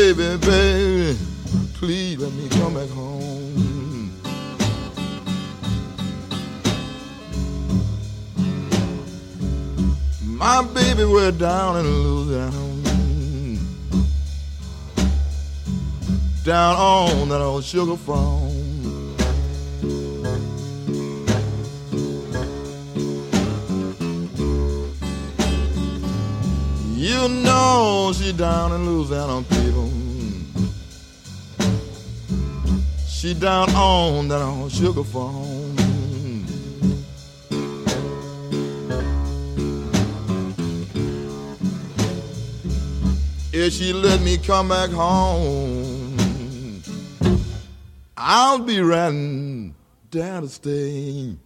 baby, baby, please let me come back home. My baby, we're down in Louisiana, down on that old sugar farm. You know she down in Louisiana, people. She down on that old sugar farm. If she let me come back home, I'll be riding down to stay.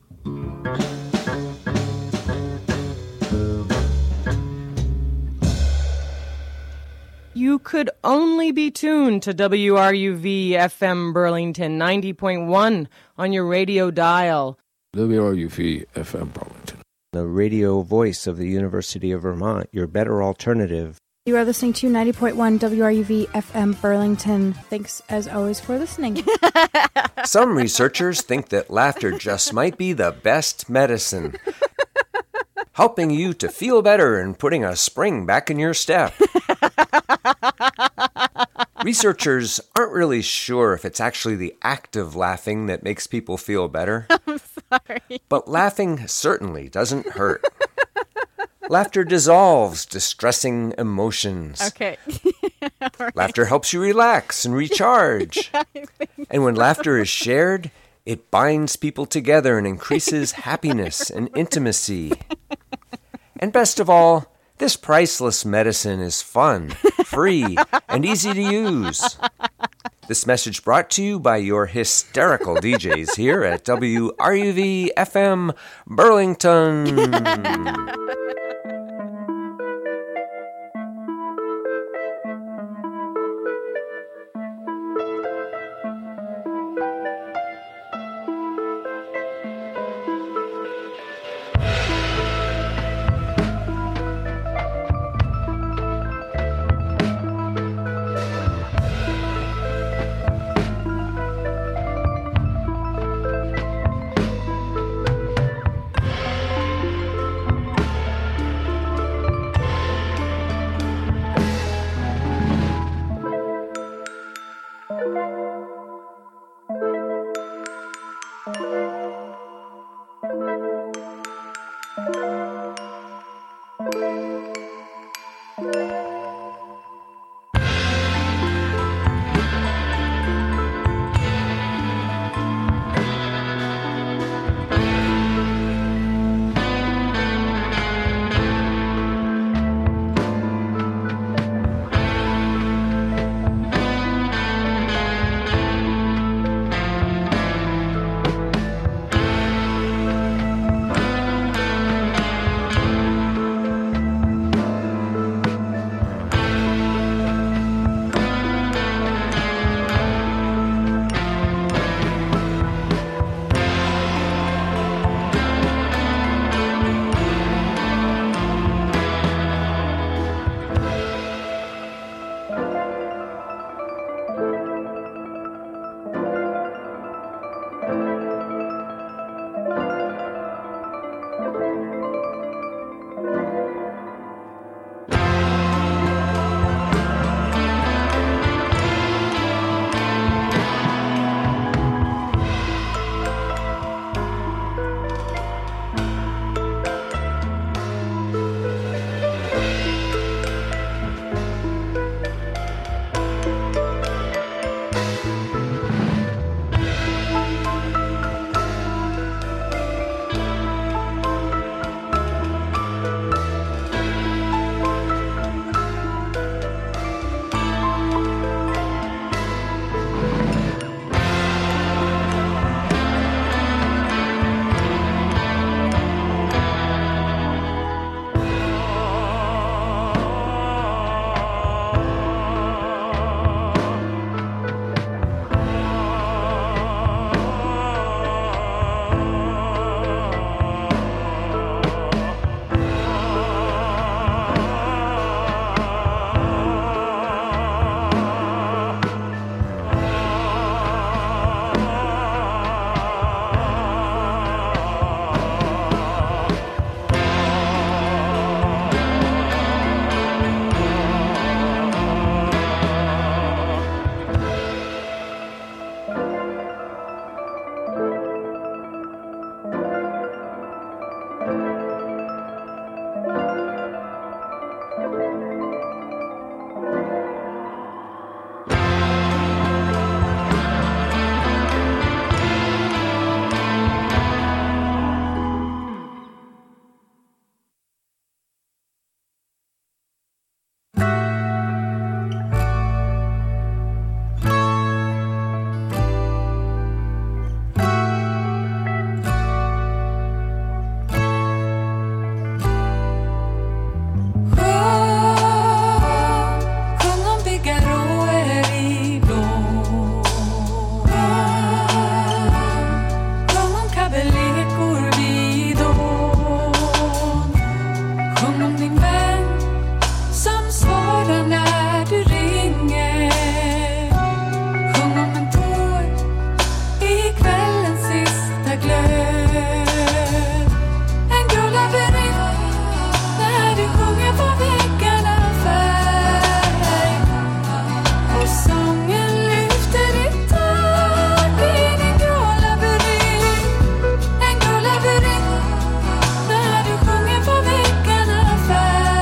You could only be tuned to WRUV FM Burlington 90.1 on your radio dial. WRUV FM Burlington, the radio voice of the University of Vermont, your better alternative. You are listening to 90.1 WRUV FM Burlington. Thanks, as always, for listening. Some researchers think that laughter just might be the best medicine, helping you to feel better and putting a spring back in your step. Researchers aren't really sure if it's actually the act of laughing that makes people feel better. I'm sorry. But laughing certainly doesn't hurt. Laughter dissolves distressing emotions. Okay. Right. Laughter helps you relax and recharge. And when laughter is shared, it binds people together and increases happiness and intimacy. And best of all, this priceless medicine is fun, free, and easy to use. This message brought to you by your hysterical DJs here at WRUV FM Burlington. Sjung om din vän som svarar när du ringer. Sjung om en tår i kvällens sista glöd. En grå labyrint när du sjunger på väggarna färg. Och sången lyfter ditt tak i din grå labyrint. En grå labyrint när du sjunger på väggarna färg.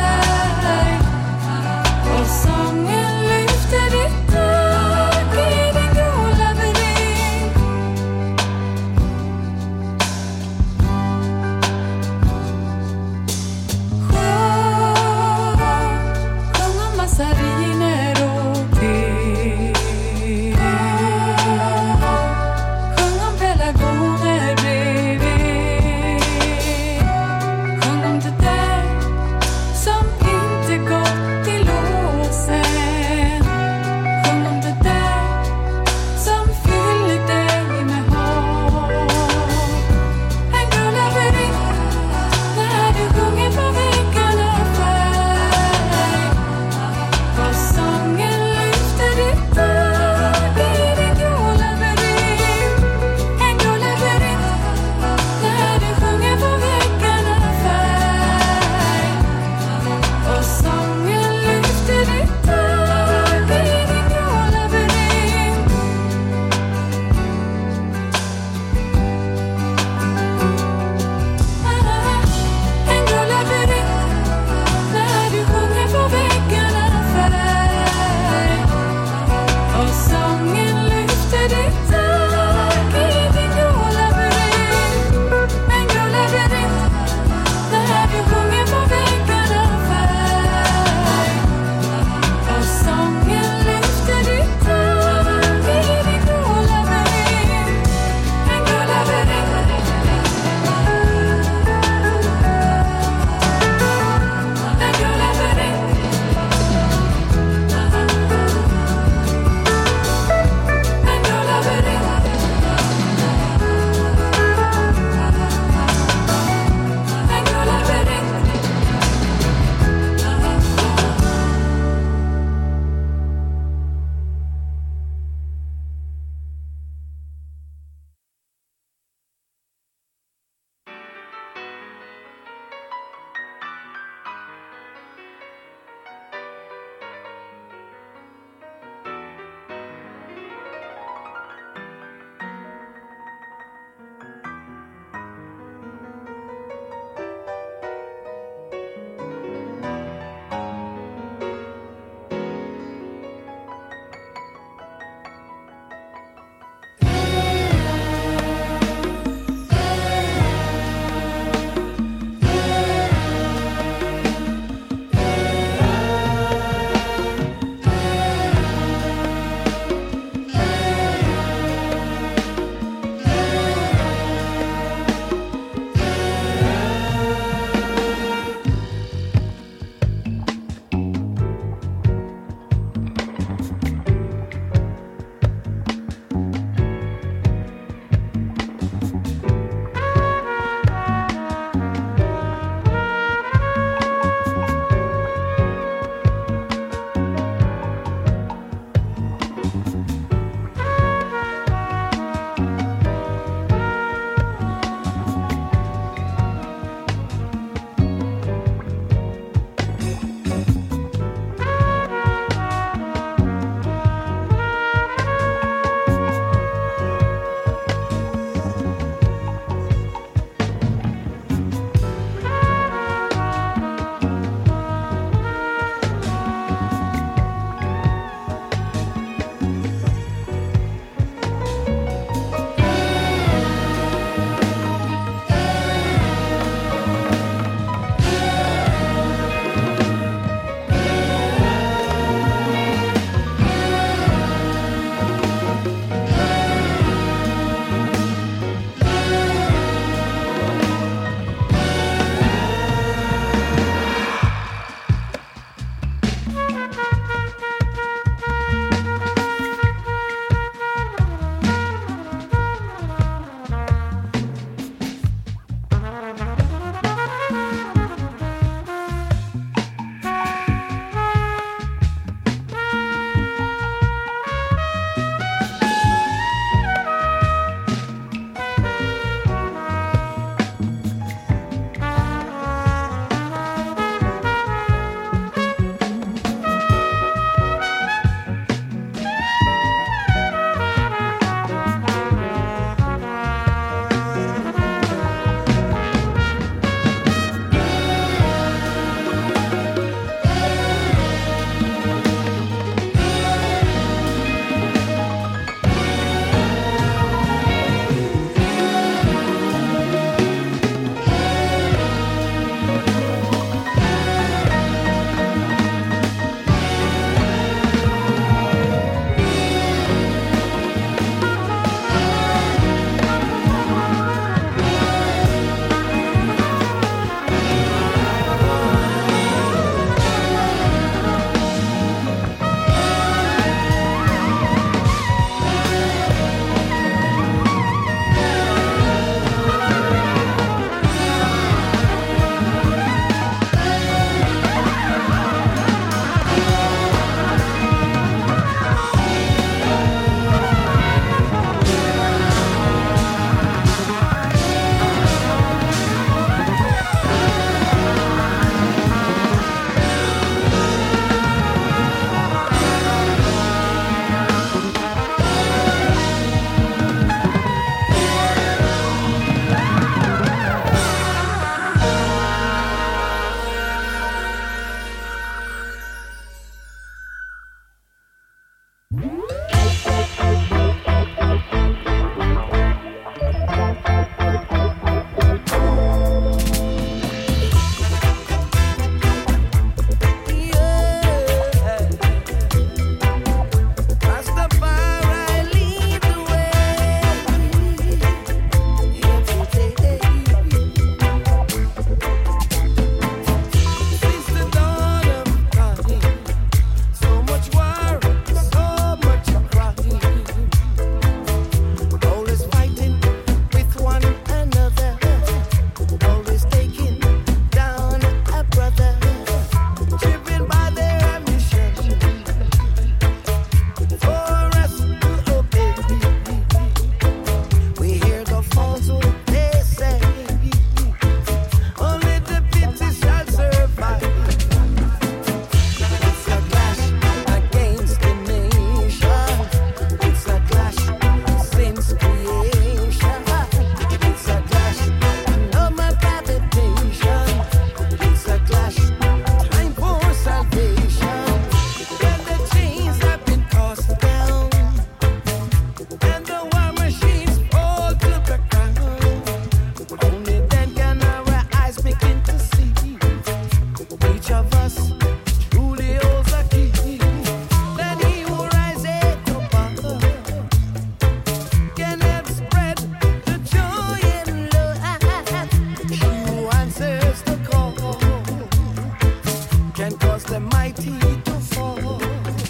can cause the mighty to fall.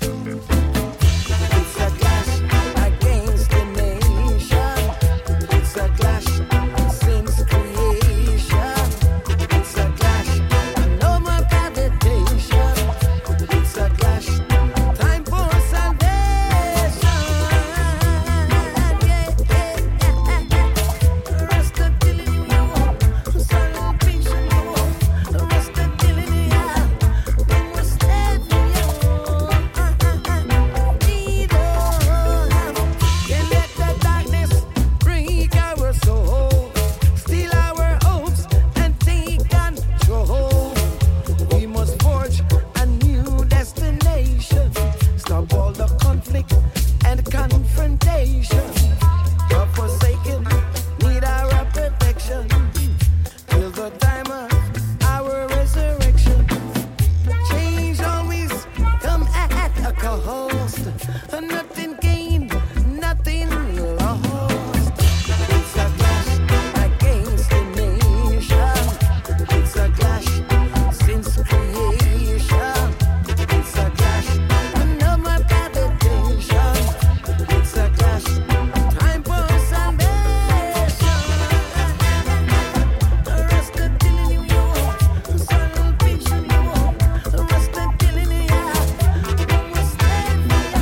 It's a clash against the nation. It's a clash since creation. It's a clash, no more cavitation. It's a clash, time for salvation. Rest of killing you, salvation you. Rest of killing you, when we stand for you. Can't let the darkness break our soul, steal our hopes and take control. We must forge a new destination, stop all the conflict and confrontation. The forsaken need our protection till the time of our resurrection. Change always come at a cost. Nothing gained, nothing lost. It's a clash against the nation. It's a clash since creation. It's a clash, no more cavitation. It's a clash, time for salvation. Rest of killing you, salvation you. Rest of killing you, when we stand for you.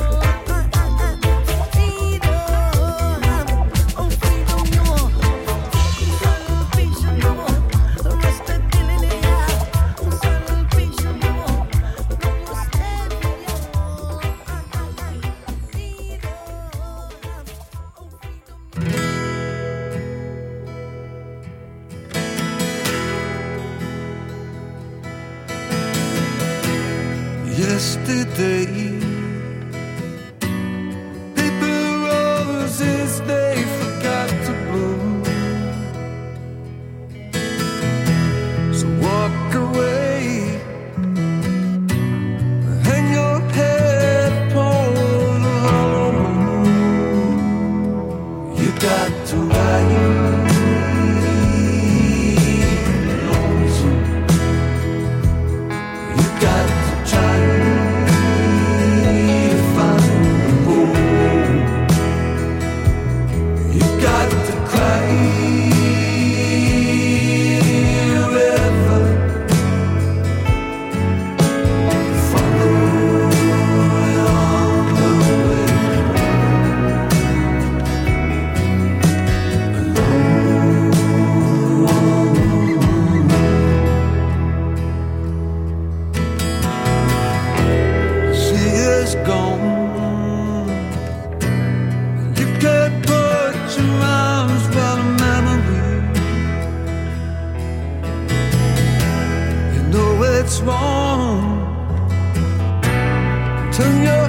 Freedom, oh freedom you. Salvation you. Rest of killing you, salvation you. When we stand for you. Yesterday, paper roses they forgot to bloom. So walk away, hang your head upon the hollow moon. You got to ride lonesome. You got to try to find the moon. You got to cry a river. Follow along the way. She is gone. You can't put your arms around a memory. You know it's wrong. Turn your